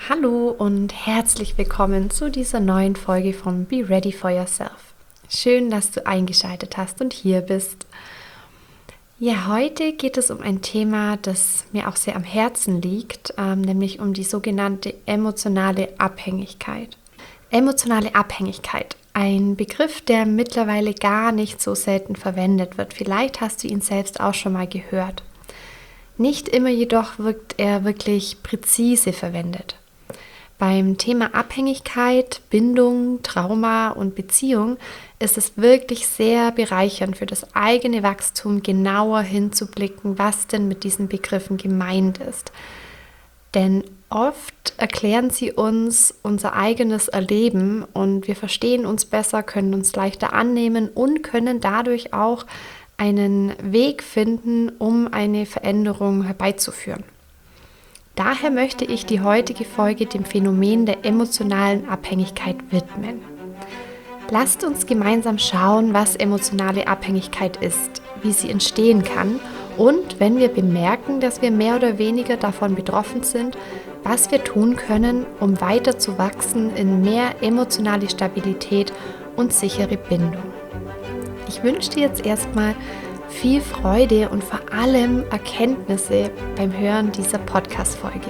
Hallo und herzlich willkommen zu dieser neuen Folge von Be Ready for Yourself. Schön, dass du eingeschaltet hast und hier bist. Ja, heute geht es um ein Thema, das mir auch sehr am Herzen liegt, nämlich um die sogenannte emotionale Abhängigkeit. Emotionale Abhängigkeit, ein Begriff, der mittlerweile gar nicht so selten verwendet wird. Vielleicht hast du ihn selbst auch schon mal gehört. Nicht immer jedoch wird er wirklich präzise verwendet. Beim Thema Abhängigkeit, Bindung, Trauma und Beziehung ist es wirklich sehr bereichernd für das eigene Wachstum, genauer hinzublicken, was denn mit diesen Begriffen gemeint ist. Denn oft erklären sie uns unser eigenes Erleben und wir verstehen uns besser, können uns leichter annehmen und können dadurch auch einen Weg finden, um eine Veränderung herbeizuführen. Daher möchte ich die heutige Folge dem Phänomen der emotionalen Abhängigkeit widmen. Lasst uns gemeinsam schauen, was emotionale Abhängigkeit ist, wie sie entstehen kann und, wenn wir bemerken, dass wir mehr oder weniger davon betroffen sind, was wir tun können, um weiter zu wachsen in mehr emotionale Stabilität und sichere Bindung. Ich wünsche dir jetzt erstmal viel Freude und vor allem Erkenntnisse beim Hören dieser Podcast-Folge.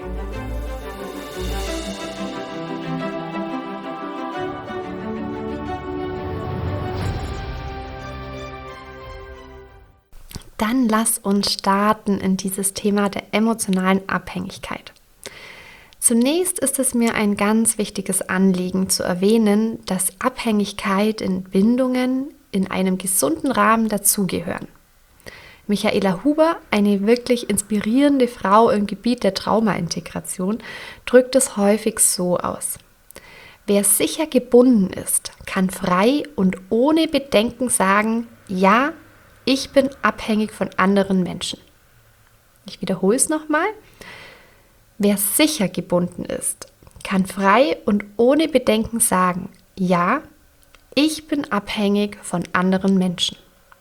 Dann lass uns starten in dieses Thema der emotionalen Abhängigkeit. Zunächst ist es mir ein ganz wichtiges Anliegen zu erwähnen, dass Abhängigkeit in Bindungen in einem gesunden Rahmen dazugehören. Michaela Huber, eine wirklich inspirierende Frau im Gebiet der Traumaintegration, drückt es häufig so aus. Wer sicher gebunden ist, kann frei und ohne Bedenken sagen, ja, ich bin abhängig von anderen Menschen. Ich wiederhole es nochmal. Wer sicher gebunden ist, kann frei und ohne Bedenken sagen, ja, ich bin abhängig von anderen Menschen.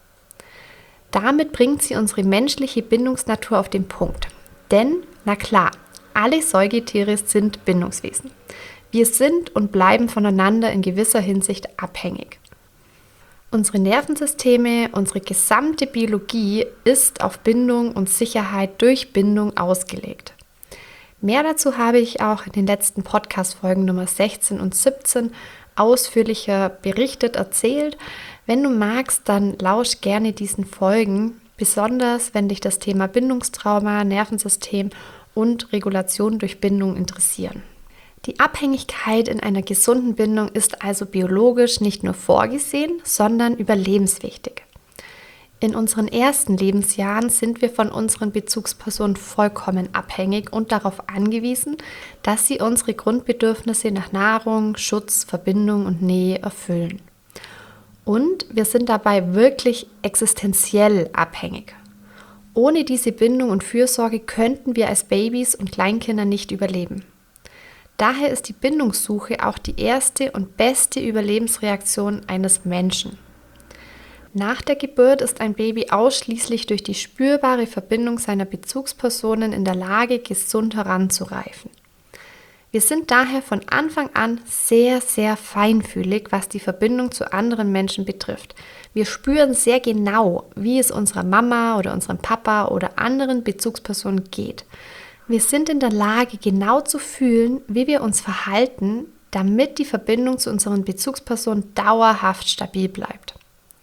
Damit bringt sie unsere menschliche Bindungsnatur auf den Punkt. Denn, na klar, alle Säugetiere sind Bindungswesen. Wir sind und bleiben voneinander in gewisser Hinsicht abhängig. Unsere Nervensysteme, unsere gesamte Biologie ist auf Bindung und Sicherheit durch Bindung ausgelegt. Mehr dazu habe ich auch in den letzten Podcast-Folgen Nummer 16 und 17 ausführlicher berichtet, erzählt. Wenn du magst, dann lausch gerne diesen Folgen, besonders wenn dich das Thema Bindungstrauma, Nervensystem und Regulation durch Bindung interessieren. Die Abhängigkeit in einer gesunden Bindung ist also biologisch nicht nur vorgesehen, sondern überlebenswichtig. In unseren ersten Lebensjahren sind wir von unseren Bezugspersonen vollkommen abhängig und darauf angewiesen, dass sie unsere Grundbedürfnisse nach Nahrung, Schutz, Verbindung und Nähe erfüllen. Und wir sind dabei wirklich existenziell abhängig. Ohne diese Bindung und Fürsorge könnten wir als Babys und Kleinkinder nicht überleben. Daher ist die Bindungssuche auch die erste und beste Überlebensreaktion eines Menschen. Nach der Geburt ist ein Baby ausschließlich durch die spürbare Verbindung seiner Bezugspersonen in der Lage, gesund heranzureifen. Wir sind daher von Anfang an sehr, sehr feinfühlig, was die Verbindung zu anderen Menschen betrifft. Wir spüren sehr genau, wie es unserer Mama oder unserem Papa oder anderen Bezugspersonen geht. Wir sind in der Lage, genau zu fühlen, wie wir uns verhalten, damit die Verbindung zu unseren Bezugspersonen dauerhaft stabil bleibt.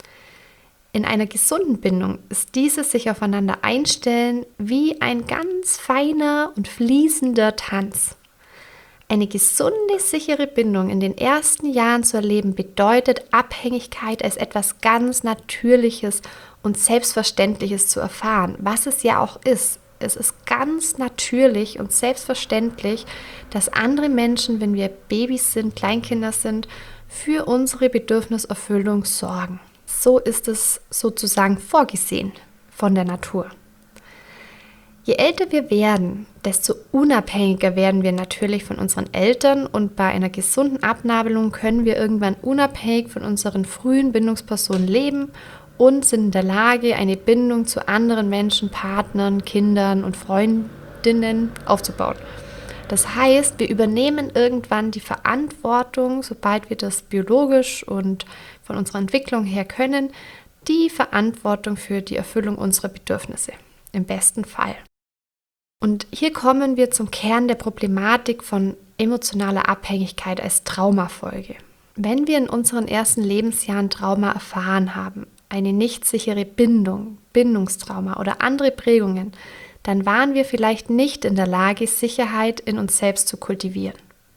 In einer gesunden Bindung ist dieses sich aufeinander einstellen wie ein ganz feiner und fließender Tanz. Eine gesunde, sichere Bindung in den ersten Jahren zu erleben, bedeutet Abhängigkeit als etwas ganz Natürliches und Selbstverständliches zu erfahren, was es ja auch ist. Es ist ganz natürlich und selbstverständlich, dass andere Menschen, wenn wir Babys sind, Kleinkinder sind, für unsere Bedürfniserfüllung sorgen. So ist es sozusagen vorgesehen von der Natur. Je älter wir werden, desto unabhängiger werden wir natürlich von unseren Eltern und bei einer gesunden Abnabelung können wir irgendwann unabhängig von unseren frühen Bindungspersonen leben und sind in der Lage, eine Bindung zu anderen Menschen, Partnern, Kindern und Freundinnen aufzubauen. Das heißt, wir übernehmen irgendwann die Verantwortung, sobald wir das biologisch und von unserer Entwicklung her können, die Verantwortung für die Erfüllung unserer Bedürfnisse. Im besten Fall. Und hier kommen wir zum Kern der Problematik von emotionaler Abhängigkeit als Traumafolge. Wenn wir in unseren ersten Lebensjahren Trauma erfahren haben, eine nicht sichere Bindung, Bindungstrauma oder andere Prägungen, dann waren wir vielleicht nicht in der Lage, Sicherheit in uns selbst zu kultivieren.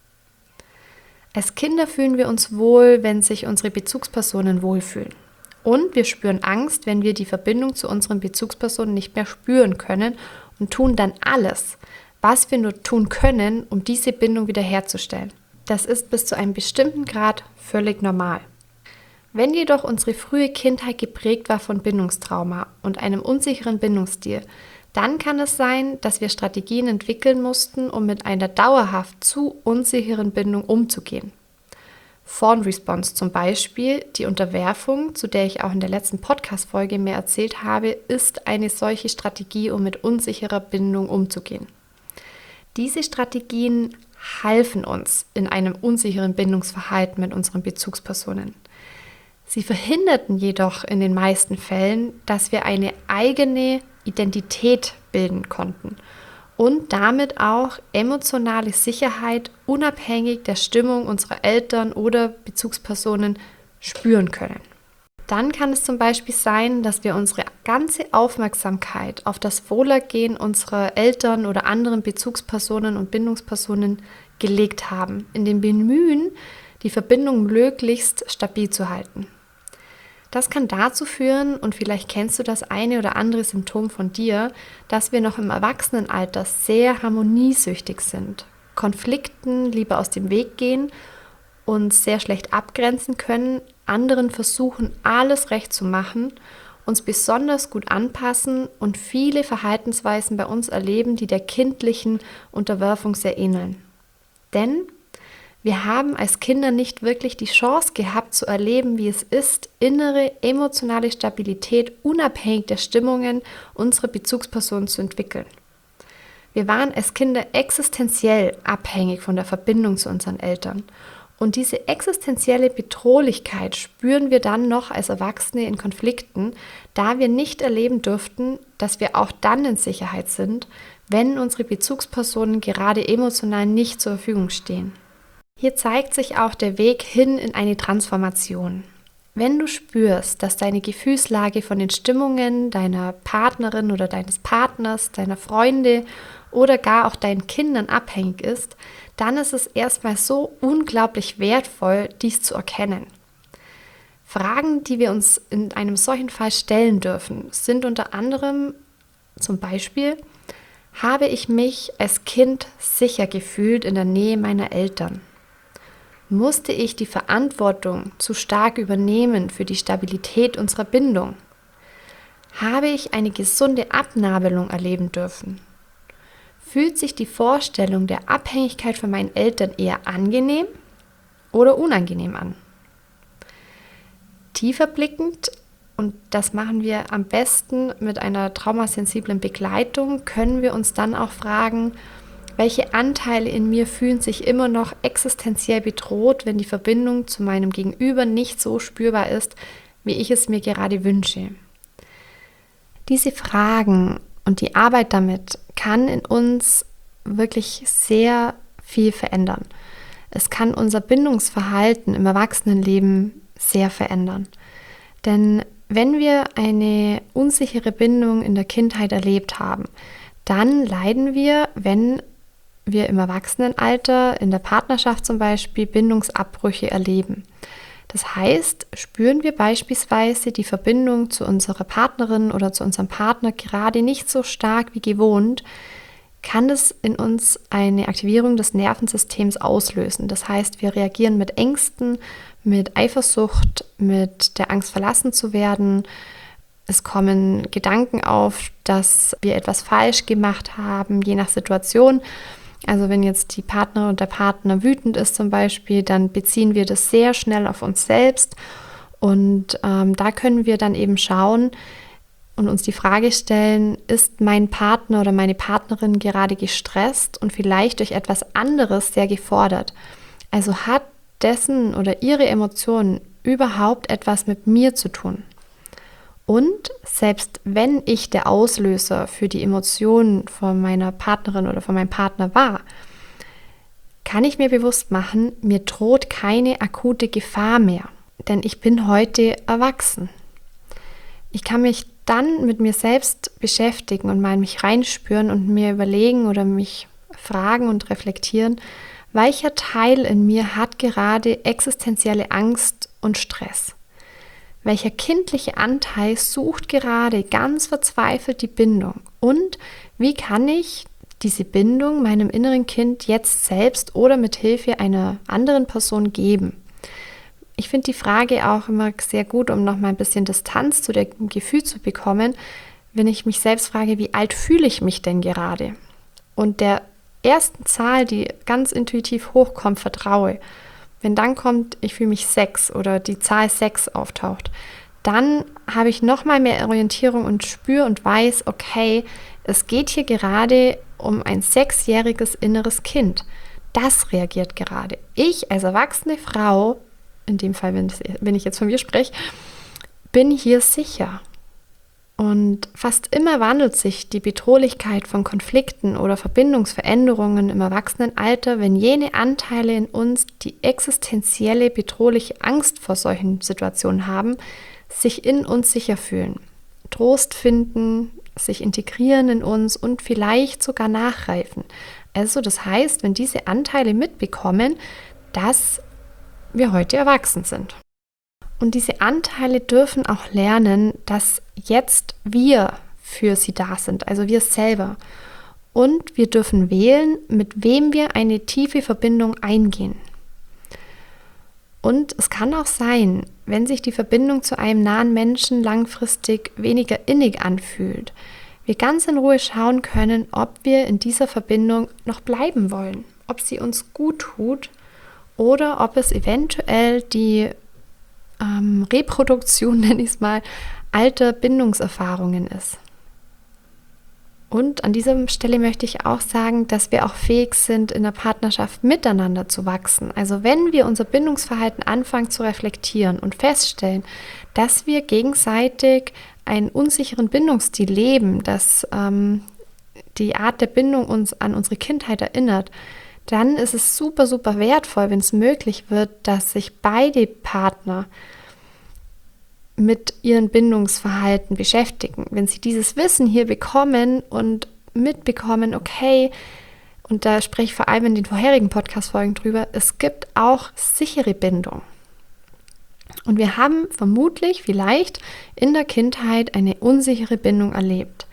Als Kinder fühlen wir uns wohl, wenn sich unsere Bezugspersonen wohlfühlen. Und wir spüren Angst, wenn wir die Verbindung zu unseren Bezugspersonen nicht mehr spüren können und tun dann alles, was wir nur tun können, um diese Bindung wiederherzustellen. Das ist bis zu einem bestimmten Grad völlig normal. Wenn jedoch unsere frühe Kindheit geprägt war von Bindungstrauma und einem unsicheren Bindungsstil, dann kann es sein, dass wir Strategien entwickeln mussten, um mit einer dauerhaft zu unsicheren Bindung umzugehen. Fawn Response zum Beispiel, die Unterwerfung, zu der ich auch in der letzten Podcast-Folge mehr erzählt habe, ist eine solche Strategie, um mit unsicherer Bindung umzugehen. Diese Strategien halfen uns in einem unsicheren Bindungsverhalten mit unseren Bezugspersonen. Sie verhinderten jedoch in den meisten Fällen, dass wir eine eigene Identität bilden konnten und damit auch emotionale Sicherheit unabhängig der Stimmung unserer Eltern oder Bezugspersonen spüren können. Dann kann es zum Beispiel sein, dass wir unsere ganze Aufmerksamkeit auf das Wohlergehen unserer Eltern oder anderen Bezugspersonen und Bindungspersonen gelegt haben, in dem Bemühen, die Verbindung möglichst stabil zu halten. Das kann dazu führen, und vielleicht kennst du das eine oder andere Symptom von dir, dass wir noch im Erwachsenenalter sehr harmoniesüchtig sind, Konflikten lieber aus dem Weg gehen, uns sehr schlecht abgrenzen können, anderen versuchen, alles recht zu machen, uns besonders gut anpassen und viele Verhaltensweisen bei uns erleben, die der kindlichen Unterwerfung sehr ähneln. Denn wir haben als Kinder nicht wirklich die Chance gehabt zu erleben, wie es ist, innere emotionale Stabilität unabhängig der Stimmungen unserer Bezugspersonen zu entwickeln. Wir waren als Kinder existenziell abhängig von der Verbindung zu unseren Eltern. Und diese existenzielle Bedrohlichkeit spüren wir dann noch als Erwachsene in Konflikten, da wir nicht erleben durften, dass wir auch dann in Sicherheit sind, wenn unsere Bezugspersonen gerade emotional nicht zur Verfügung stehen. Hier zeigt sich auch der Weg hin in eine Transformation. Wenn du spürst, dass deine Gefühlslage von den Stimmungen deiner Partnerin oder deines Partners, deiner Freunde oder gar auch deinen Kindern abhängig ist, dann ist es erstmal so unglaublich wertvoll, dies zu erkennen. Fragen, die wir uns in einem solchen Fall stellen dürfen, sind unter anderem zum Beispiel: Habe ich mich als Kind sicher gefühlt in der Nähe meiner Eltern? Musste ich die Verantwortung zu stark übernehmen für die Stabilität unserer Bindung? Habe ich eine gesunde Abnabelung erleben dürfen? Fühlt sich die Vorstellung der Abhängigkeit von meinen Eltern eher angenehm oder unangenehm an? Tiefer blickend, und das machen wir am besten mit einer traumasensiblen Begleitung, können wir uns dann auch fragen, welche Anteile in mir fühlen sich immer noch existenziell bedroht, wenn die Verbindung zu meinem Gegenüber nicht so spürbar ist, wie ich es mir gerade wünsche? Diese Fragen und die Arbeit damit kann in uns wirklich sehr viel verändern. Es kann unser Bindungsverhalten im Erwachsenenleben sehr verändern. Denn wenn wir eine unsichere Bindung in der Kindheit erlebt haben, dann leiden wir, wenn wir im Erwachsenenalter, in der Partnerschaft zum Beispiel, Bindungsabbrüche erleben. Das heißt, spüren wir beispielsweise die Verbindung zu unserer Partnerin oder zu unserem Partner gerade nicht so stark wie gewohnt, kann es in uns eine Aktivierung des Nervensystems auslösen. Das heißt, wir reagieren mit Ängsten, mit Eifersucht, mit der Angst, verlassen zu werden. Es kommen Gedanken auf, dass wir etwas falsch gemacht haben, je nach Situation. Also wenn jetzt die Partnerin und der Partner wütend ist zum Beispiel, dann beziehen wir das sehr schnell auf uns selbst. Und da können wir dann eben schauen, und uns die Frage stellen, ist mein Partner oder meine Partnerin gerade gestresst und vielleicht durch etwas anderes sehr gefordert? Also hat dessen oder ihre Emotionen überhaupt etwas mit mir zu tun? Und selbst wenn ich der Auslöser für die Emotionen von meiner Partnerin oder von meinem Partner war, kann ich mir bewusst machen, mir droht keine akute Gefahr mehr, denn ich bin heute erwachsen. Ich kann mich dann mit mir selbst beschäftigen und mal in mich reinspüren und mir überlegen oder mich fragen und reflektieren, welcher Teil in mir hat gerade existenzielle Angst und Stress? Welcher kindliche Anteil sucht gerade ganz verzweifelt die Bindung? Und wie kann ich diese Bindung meinem inneren Kind jetzt selbst oder mit Hilfe einer anderen Person geben? Ich finde die Frage auch immer sehr gut, um noch mal ein bisschen Distanz zu dem Gefühl zu bekommen, wenn ich mich selbst frage, wie alt fühle ich mich denn gerade? Und der ersten Zahl, die ganz intuitiv hochkommt, vertraue. Wenn dann kommt, ich fühle mich 6 oder die Zahl 6 auftaucht, dann habe ich noch mal mehr Orientierung und spüre und weiß, okay, es geht hier gerade um ein 6-jähriges inneres Kind. Das reagiert gerade. Ich als erwachsene Frau, in dem Fall, wenn ich jetzt von mir spreche, bin hier sicher. Und fast immer wandelt sich die Bedrohlichkeit von Konflikten oder Verbindungsveränderungen im Erwachsenenalter, wenn jene Anteile in uns, die existenzielle bedrohliche Angst vor solchen Situationen haben, sich in uns sicher fühlen, Trost finden, sich integrieren in uns und vielleicht sogar nachreifen. Also das heißt, wenn diese Anteile mitbekommen, dass wir heute erwachsen sind. Und diese Anteile dürfen auch lernen, dass jetzt wir für sie da sind, also wir selber. Und wir dürfen wählen, mit wem wir eine tiefe Verbindung eingehen. Und es kann auch sein, wenn sich die Verbindung zu einem nahen Menschen langfristig weniger innig anfühlt, wir ganz in Ruhe schauen können, ob wir in dieser Verbindung noch bleiben wollen, ob sie uns gut tut oder ob es eventuell die Reproduktion, nenne ich es mal, alter Bindungserfahrungen ist. Und an dieser Stelle möchte ich auch sagen, dass wir auch fähig sind, in der Partnerschaft miteinander zu wachsen. Also wenn wir unser Bindungsverhalten anfangen zu reflektieren und feststellen, dass wir gegenseitig einen unsicheren Bindungsstil leben, dass die Art der Bindung uns an unsere Kindheit erinnert, dann ist es super, super wertvoll, wenn es möglich wird, dass sich beide Partner mit ihrem Bindungsverhalten beschäftigen. Wenn sie dieses Wissen hier bekommen und mitbekommen, okay, und da spreche ich vor allem in den vorherigen Podcast-Folgen drüber, es gibt auch sichere Bindung. Und wir haben vermutlich, vielleicht in der Kindheit eine unsichere Bindung erlebt.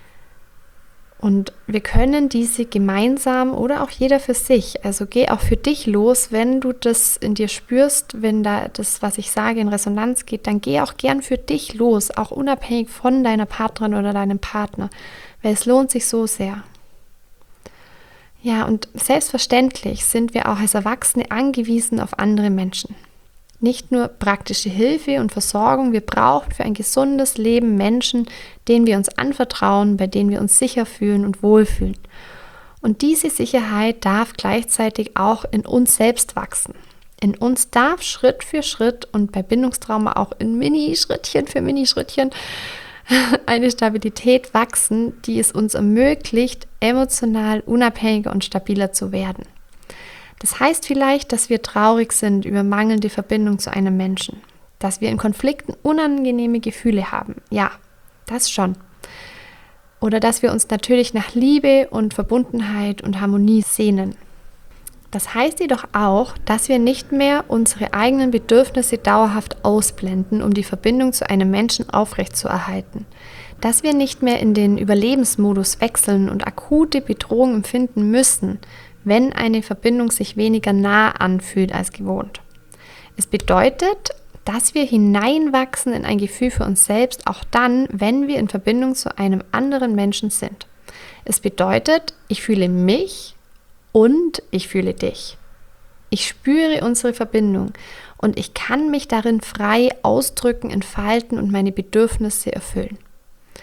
Und wir können diese gemeinsam oder auch jeder für sich, also geh auch für dich los, wenn du das in dir spürst, wenn da das, was ich sage, in Resonanz geht, dann geh auch gern für dich los, auch unabhängig von deiner Partnerin oder deinem Partner, weil es lohnt sich so sehr. Ja, und selbstverständlich sind wir auch als Erwachsene angewiesen auf andere Menschen. Nicht nur praktische Hilfe und Versorgung, wir brauchen für ein gesundes Leben Menschen, denen wir uns anvertrauen, bei denen wir uns sicher fühlen und wohlfühlen. Und diese Sicherheit darf gleichzeitig auch in uns selbst wachsen. In uns darf Schritt für Schritt und bei Bindungstrauma auch in Mini-Schrittchen für Mini-Schrittchen eine Stabilität wachsen, die es uns ermöglicht, emotional unabhängiger und stabiler zu werden. Das heißt vielleicht, dass wir traurig sind über mangelnde Verbindung zu einem Menschen, dass wir in Konflikten unangenehme Gefühle haben. Ja, das schon. Oder dass wir uns natürlich nach Liebe und Verbundenheit und Harmonie sehnen. Das heißt jedoch auch, dass wir nicht mehr unsere eigenen Bedürfnisse dauerhaft ausblenden, um die Verbindung zu einem Menschen aufrechtzuerhalten. Dass wir nicht mehr in den Überlebensmodus wechseln und akute Bedrohung empfinden müssen, wenn eine Verbindung sich weniger nah anfühlt als gewohnt. Es bedeutet, dass wir hineinwachsen in ein Gefühl für uns selbst, auch dann, wenn wir in Verbindung zu einem anderen Menschen sind. Es bedeutet, ich fühle mich und ich fühle dich. Ich spüre unsere Verbindung und ich kann mich darin frei ausdrücken, entfalten und meine Bedürfnisse erfüllen.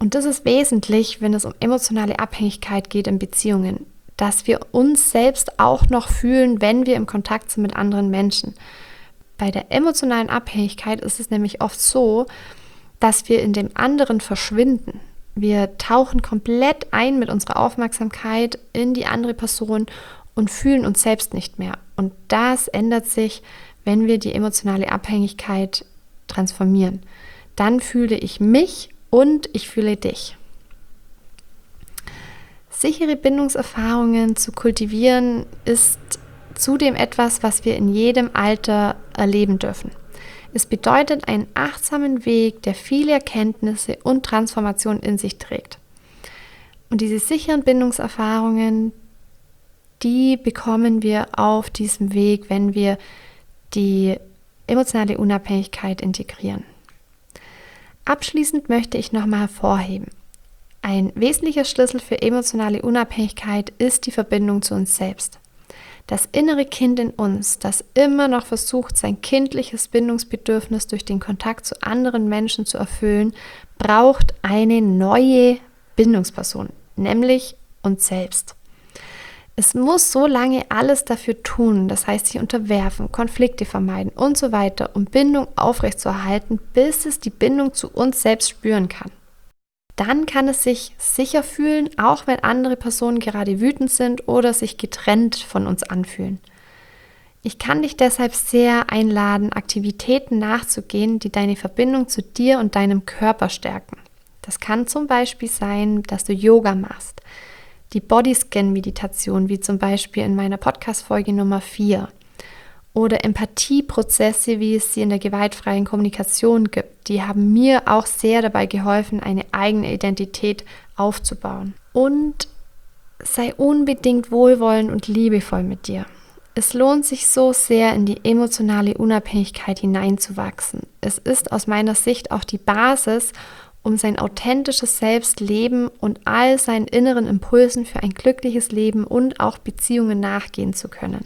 Und das ist wesentlich, wenn es um emotionale Abhängigkeit geht in Beziehungen, dass wir uns selbst auch noch fühlen, wenn wir im Kontakt sind mit anderen Menschen. Bei der emotionalen Abhängigkeit ist es nämlich oft so, dass wir in dem anderen verschwinden. Wir tauchen komplett ein mit unserer Aufmerksamkeit in die andere Person und fühlen uns selbst nicht mehr. Und das ändert sich, wenn wir die emotionale Abhängigkeit transformieren. Dann fühle ich mich und ich fühle dich. Sichere Bindungserfahrungen zu kultivieren ist zudem etwas, was wir in jedem Alter erleben dürfen. Es bedeutet einen achtsamen Weg, der viele Erkenntnisse und Transformationen in sich trägt. Und diese sicheren Bindungserfahrungen, die bekommen wir auf diesem Weg, wenn wir die emotionale Unabhängigkeit integrieren. Abschließend möchte ich nochmal hervorheben: Ein wesentlicher Schlüssel für emotionale Unabhängigkeit ist die Verbindung zu uns selbst. Das innere Kind in uns, das immer noch versucht, sein kindliches Bindungsbedürfnis durch den Kontakt zu anderen Menschen zu erfüllen, braucht eine neue Bindungsperson, nämlich uns selbst. Es muss so lange alles dafür tun, das heißt sich unterwerfen, Konflikte vermeiden und so weiter, um Bindung aufrechtzuerhalten, bis es die Bindung zu uns selbst spüren kann. Dann kann es sich sicher fühlen, auch wenn andere Personen gerade wütend sind oder sich getrennt von uns anfühlen. Ich kann dich deshalb sehr einladen, Aktivitäten nachzugehen, die deine Verbindung zu dir und deinem Körper stärken. Das kann zum Beispiel sein, dass du Yoga machst, die Bodyscan-Meditation, wie zum Beispiel in meiner Podcast-Folge Nummer 4. Oder Empathieprozesse, wie es sie in der gewaltfreien Kommunikation gibt. Die haben mir auch sehr dabei geholfen, eine eigene Identität aufzubauen. Und sei unbedingt wohlwollend und liebevoll mit dir. Es lohnt sich so sehr, in die emotionale Unabhängigkeit hineinzuwachsen. Es ist aus meiner Sicht auch die Basis, um sein authentisches Selbst leben und all seinen inneren Impulsen für ein glückliches Leben und auch Beziehungen nachgehen zu können.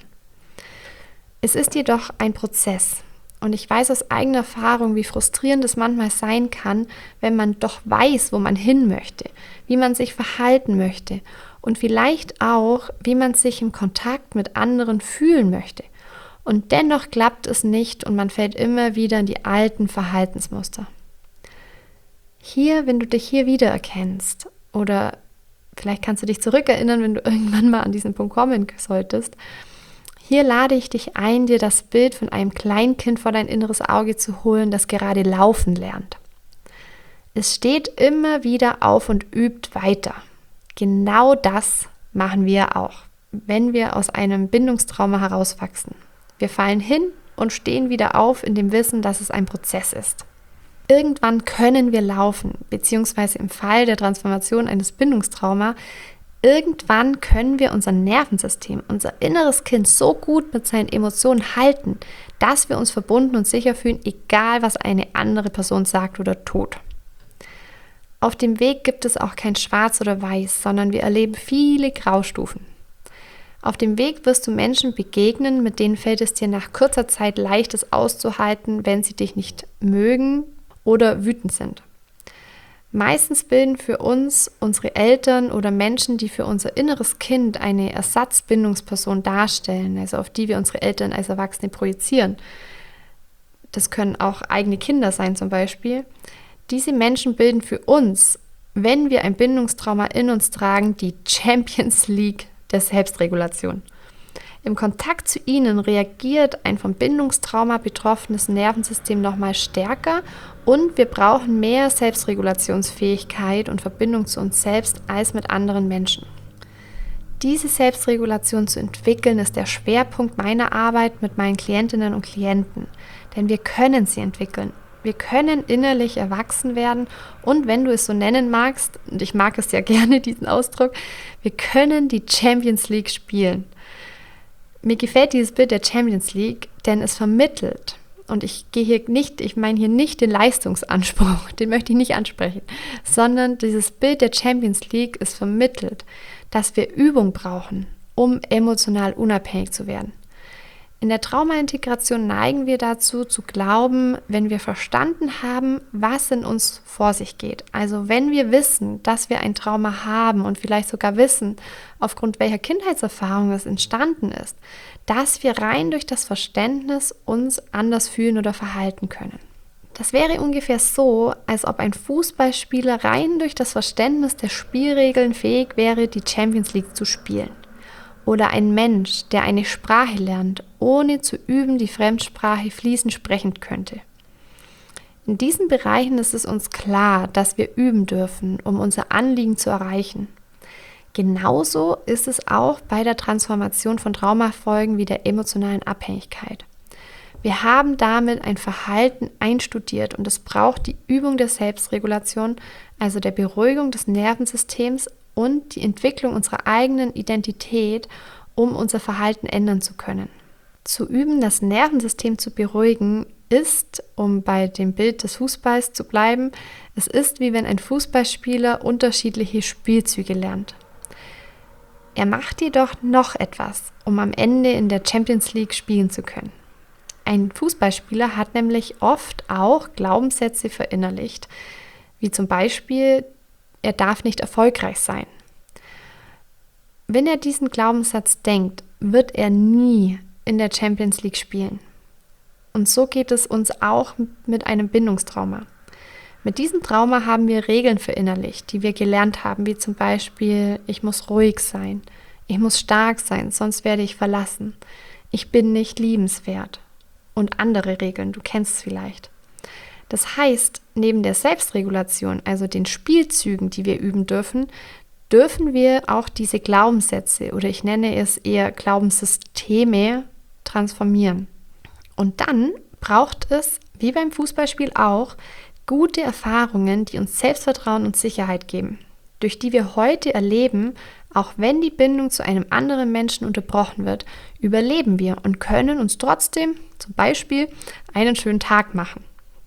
Es ist jedoch ein Prozess und ich weiß aus eigener Erfahrung, wie frustrierend es manchmal sein kann, wenn man doch weiß, wo man hin möchte, wie man sich verhalten möchte und vielleicht auch, wie man sich im Kontakt mit anderen fühlen möchte. Und dennoch klappt es nicht und man fällt immer wieder in die alten Verhaltensmuster. Hier, wenn du dich hier wiedererkennst oder vielleicht kannst du dich zurückerinnern, wenn du irgendwann mal an diesen Punkt kommen solltest, hier lade ich dich ein, dir das Bild von einem Kleinkind vor dein inneres Auge zu holen, das gerade laufen lernt. Es steht immer wieder auf und übt weiter. Genau das machen wir auch, wenn wir aus einem Bindungstrauma herauswachsen. Wir fallen hin und stehen wieder auf in dem Wissen, dass es ein Prozess ist. Irgendwann können wir laufen, beziehungsweise im Fall der Transformation eines Bindungstraumas, irgendwann können wir unser Nervensystem, unser inneres Kind so gut mit seinen Emotionen halten, dass wir uns verbunden und sicher fühlen, egal was eine andere Person sagt oder tut. Auf dem Weg gibt es auch kein Schwarz oder Weiß, sondern wir erleben viele Graustufen. Auf dem Weg wirst du Menschen begegnen, mit denen fällt es dir nach kurzer Zeit leicht, es auszuhalten, wenn sie dich nicht mögen oder wütend sind. Meistens bilden für uns unsere Eltern oder Menschen, die für unser inneres Kind eine Ersatzbindungsperson darstellen, also auf die wir unsere Eltern als Erwachsene projizieren. Das können auch eigene Kinder sein zum Beispiel. Diese Menschen bilden für uns, wenn wir ein Bindungstrauma in uns tragen, die Champions League der Selbstregulation. Im Kontakt zu ihnen reagiert ein vom Bindungstrauma betroffenes Nervensystem nochmal stärker und wir brauchen mehr Selbstregulationsfähigkeit und Verbindung zu uns selbst als mit anderen Menschen. Diese Selbstregulation zu entwickeln, ist der Schwerpunkt meiner Arbeit mit meinen Klientinnen und Klienten, denn wir können sie entwickeln. Wir können innerlich erwachsen werden und wenn du es so nennen magst, und ich mag es ja gerne, diesen Ausdruck, wir können die Champions League spielen. Mir gefällt dieses Bild der Champions League, denn es vermittelt, und ich meine hier nicht den Leistungsanspruch, den möchte ich nicht ansprechen, sondern dieses Bild der Champions League ist vermittelt, dass wir Übung brauchen, um emotional unabhängig zu werden. In der Traumaintegration neigen wir dazu, zu glauben, wenn wir verstanden haben, was in uns vor sich geht. Also wenn wir wissen, dass wir ein Trauma haben und vielleicht sogar wissen, aufgrund welcher Kindheitserfahrung es entstanden ist, dass wir rein durch das Verständnis uns anders fühlen oder verhalten können. Das wäre ungefähr so, als ob ein Fußballspieler rein durch das Verständnis der Spielregeln fähig wäre, die Champions League zu spielen. Oder ein Mensch, der eine Sprache lernt, ohne zu üben, die Fremdsprache fließend sprechen könnte. In diesen Bereichen ist es uns klar, dass wir üben dürfen, um unser Anliegen zu erreichen. Genauso ist es auch bei der Transformation von Traumafolgen wie der emotionalen Abhängigkeit. Wir haben damit ein Verhalten einstudiert und es braucht die Übung der Selbstregulation, also der Beruhigung des Nervensystems und die Entwicklung unserer eigenen Identität, um unser Verhalten ändern zu können. Zu üben, das Nervensystem zu beruhigen, ist, um bei dem Bild des Fußballs zu bleiben, es ist wie wenn ein Fußballspieler unterschiedliche Spielzüge lernt. Er macht jedoch noch etwas, um am Ende in der Champions League spielen zu können. Ein Fußballspieler hat nämlich oft auch Glaubenssätze verinnerlicht, wie zum Beispiel, er darf nicht erfolgreich sein. Wenn er diesen Glaubenssatz denkt, wird er nie in der Champions League spielen. Und so geht es uns auch mit einem Bindungstrauma. Mit diesem Trauma haben wir Regeln verinnerlicht, die wir gelernt haben, wie zum Beispiel, ich muss ruhig sein, ich muss stark sein, sonst werde ich verlassen, ich bin nicht liebenswert und andere Regeln, du kennst es vielleicht. Das heißt, neben der Selbstregulation, also den Spielzügen, die wir üben dürfen, dürfen wir auch diese Glaubenssätze oder ich nenne es eher Glaubenssysteme transformieren. Und dann braucht es, wie beim Fußballspiel auch, gute Erfahrungen, die uns Selbstvertrauen und Sicherheit geben, durch die wir heute erleben, auch wenn die Bindung zu einem anderen Menschen unterbrochen wird, überleben wir und können uns trotzdem zum Beispiel einen schönen Tag machen.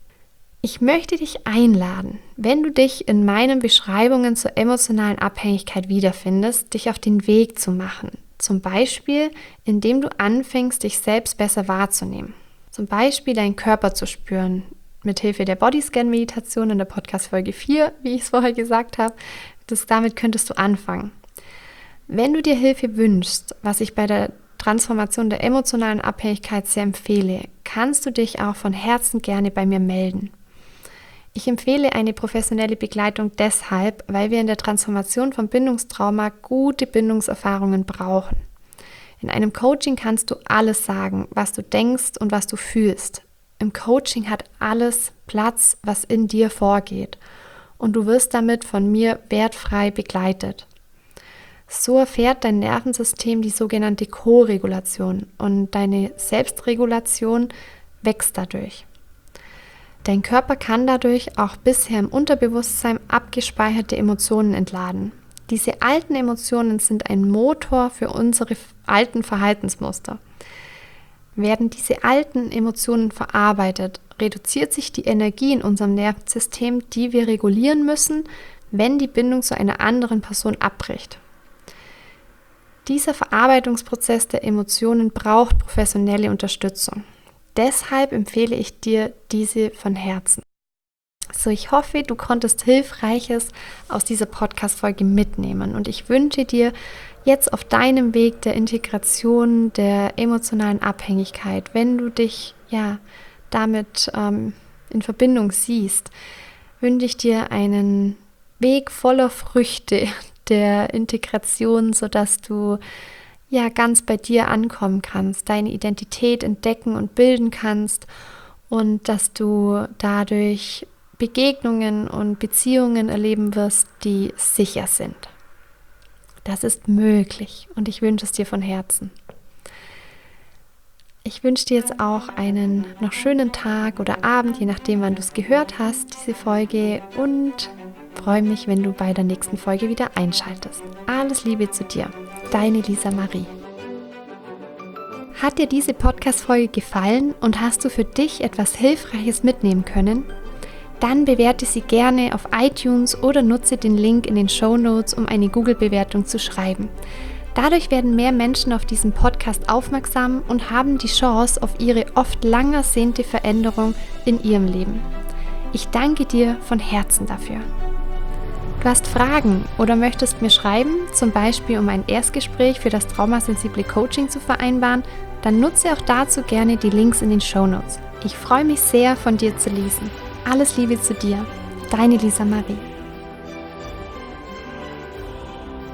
Ich möchte dich einladen, wenn du dich in meinen Beschreibungen zur emotionalen Abhängigkeit wiederfindest, dich auf den Weg zu machen. Zum Beispiel, indem du anfängst, dich selbst besser wahrzunehmen. Zum Beispiel deinen Körper zu spüren, mithilfe der Bodyscan-Meditation in der Podcast-Folge 4, wie ich es vorher gesagt habe. Damit könntest du anfangen. Wenn du dir Hilfe wünschst, was ich bei der Transformation der emotionalen Abhängigkeit sehr empfehle, kannst du dich auch von Herzen gerne bei mir melden. Ich empfehle eine professionelle Begleitung deshalb, weil wir in der Transformation von Bindungstrauma gute Bindungserfahrungen brauchen. In einem Coaching kannst du alles sagen, was du denkst und was du fühlst. Im Coaching hat alles Platz, was in dir vorgeht. Und du wirst damit von mir wertfrei begleitet. So erfährt dein Nervensystem die sogenannte Co-Regulation und deine Selbstregulation wächst dadurch. Dein Körper kann dadurch auch bisher im Unterbewusstsein abgespeicherte Emotionen entladen. Diese alten Emotionen sind ein Motor für unsere alten Verhaltensmuster. Werden diese alten Emotionen verarbeitet, reduziert sich die Energie in unserem Nervensystem, die wir regulieren müssen, wenn die Bindung zu einer anderen Person abbricht. Dieser Verarbeitungsprozess der Emotionen braucht professionelle Unterstützung. Deshalb empfehle ich dir diese von Herzen. So, ich hoffe, du konntest Hilfreiches aus dieser Podcast-Folge mitnehmen und ich wünsche dir jetzt auf deinem Weg der Integration der emotionalen Abhängigkeit, wenn du dich damit in Verbindung siehst, wünsche ich dir einen Weg voller Früchte der Integration, sodass du ganz bei dir ankommen kannst, deine Identität entdecken und bilden kannst und dass du dadurch Begegnungen und Beziehungen erleben wirst, die sicher sind. Das ist möglich und ich wünsche es dir von Herzen. Ich wünsche dir jetzt auch einen noch schönen Tag oder Abend, je nachdem, wann du es gehört hast, diese Folge, und freue mich, wenn du bei der nächsten Folge wieder einschaltest. Alles Liebe zu dir, deine Lisa Marie. Hat dir diese Podcast-Folge gefallen und hast du für dich etwas Hilfreiches mitnehmen können? Dann bewerte sie gerne auf iTunes oder nutze den Link in den Shownotes, um eine Google-Bewertung zu schreiben. Dadurch werden mehr Menschen auf diesen Podcast aufmerksam und haben die Chance auf ihre oft lang ersehnte Veränderung in ihrem Leben. Ich danke dir von Herzen dafür. Du hast Fragen oder möchtest mir schreiben, zum Beispiel um ein Erstgespräch für das traumasensible Coaching zu vereinbaren, dann nutze auch dazu gerne die Links in den Shownotes. Ich freue mich sehr, von dir zu lesen. Alles Liebe zu dir, deine Lisa Marie.